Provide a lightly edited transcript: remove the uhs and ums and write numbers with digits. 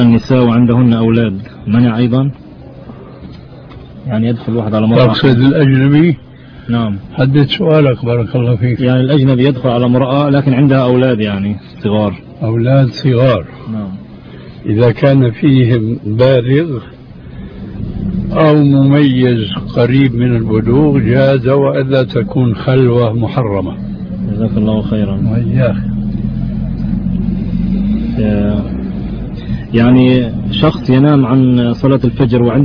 النساء وعندهن أولاد منع أيضا؟ يعني يدخل واحد على امرأة. تقصد الأجنبي؟ نعم. حدد سؤالك بارك الله فيك. يعني الأجنبي يدخل على امرأة لكن عندها أولاد يعني صغار. أولاد صغار. نعم. إذا كان فيهم بالغ أو مميز قريب من البلوغ جاز، وإلا تكون خلوة محرمة. جزاك الله خيرا. وإياك. يعني شخص ينام عن صلاة الفجر وعنده